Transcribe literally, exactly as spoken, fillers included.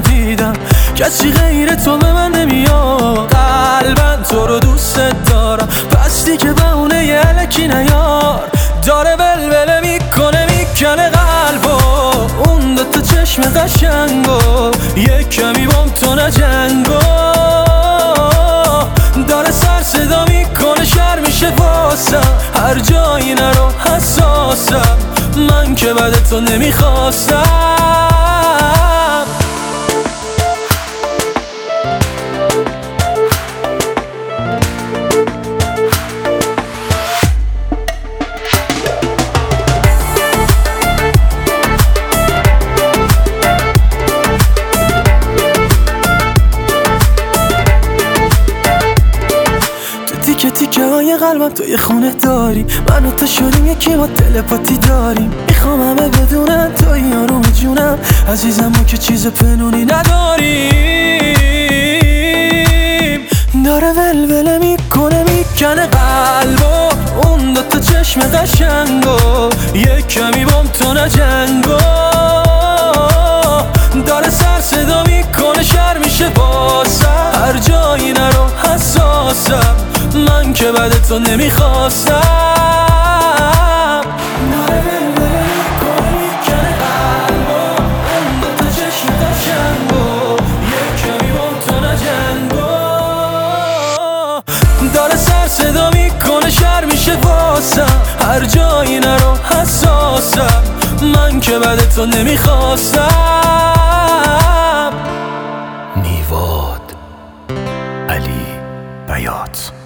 دیدم کسی غیر تو به من نمیاد. قلبم تو رو دوست دارم پس دیگه بهونه یه الکی نیار. داره ولوله میکنه میکنه قلبو اون دوتا چشم قشنگو یه کمی بام تو نجنگو. داره سر صدا میکنه شر میشه واسم هر جایی نرو حساسم من که بعد تو نمیخواستم. تیکه تیکه های قلبم تو یه خونه داری من و تو شدیم یکی ما تلپاتی داریم. میخوام همه بدونن تو یارو جونم عزیزم ما که چیز پنونی نداریم. داره ولوله میکنه میکنه قلبو اون دوتا چشم قشنگو یه کمی بام تو نجنگو. داره سر صدا میکنه شر میشه باسم هر جایی نرو حساسم من که بعد تو نمیخواستم. داره ولوله میکنه میکنه قلبو اون دوتا چشم قشنگو یه کمی بام تو نجنگو. داره سر صدا میکنه شر میشه واسم هر جایی نرو حساسم من که بعد تو نمیخواستم. نیواد علی بیات.